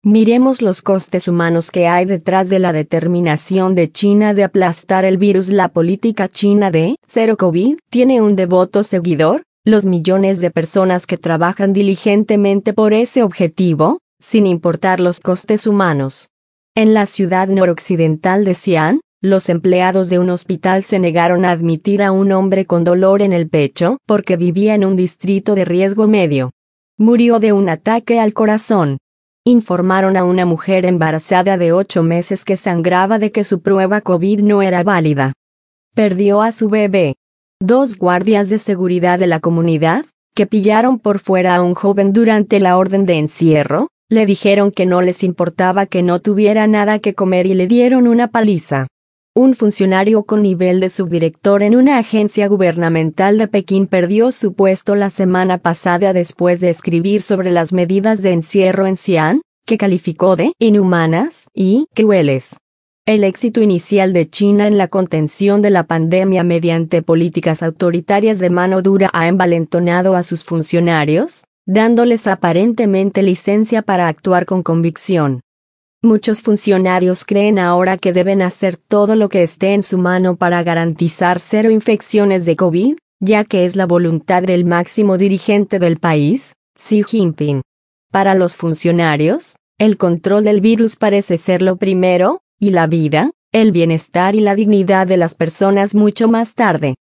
Miremos los costes humanos que hay detrás de la determinación de China de aplastar el virus. La política china de cero COVID tiene un devoto seguidor, los millones de personas que trabajan diligentemente por ese objetivo, sin importar los costes humanos. En la ciudad noroccidental de Xi'an, los empleados de un hospital se negaron a admitir a un hombre con dolor en el pecho porque vivía en un distrito de riesgo medio. Murió de un ataque al corazón. Informaron a una mujer embarazada de 8 meses que sangraba de que su prueba COVID no era válida. Perdió a su bebé. 2 guardias de seguridad de la comunidad, que pillaron por fuera a un joven durante la orden de encierro, le dijeron que no les importaba que no tuviera nada que comer y le dieron una paliza. Un funcionario con nivel de subdirector en una agencia gubernamental de Pekín perdió su puesto la semana pasada después de escribir sobre las medidas de encierro en Xi'an, que calificó de inhumanas y crueles. El éxito inicial de China en la contención de la pandemia mediante políticas autoritarias de mano dura ha envalentonado a sus funcionarios, dándoles aparentemente licencia para actuar con convicción. Muchos funcionarios creen ahora que deben hacer todo lo que esté en su mano para garantizar 0 infecciones de COVID, ya que es la voluntad del máximo dirigente del país, Xi Jinping. Para los funcionarios, el control del virus parece ser lo primero, y la vida, el bienestar y la dignidad de las personas mucho más tarde.